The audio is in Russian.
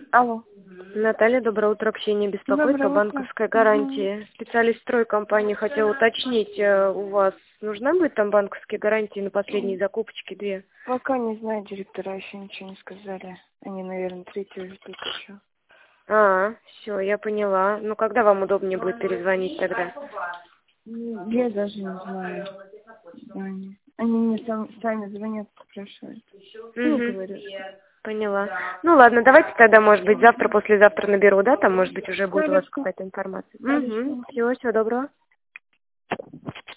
Алло. Наталья, доброе утро. Общение беспокоит по Доброе утро. банковской гарантии. Специалист стройкомпании хотел уточнить, у вас нужна будет там банковские гарантии на последние закупочки 2? Пока не знаю, директора еще ничего не сказали. Они, наверное, третью ждут еще. Все, я поняла. Ну, когда вам удобнее будет перезвонить тогда? Я даже не знаю. Они мне сами звонят, спрашивают. Ну, говорят. Поняла. Ну ладно, давайте тогда, может быть, завтра, послезавтра наберу, да? Там, может быть, уже будет у вас Хорошо. какая-то информация. Хорошо. Всего доброго.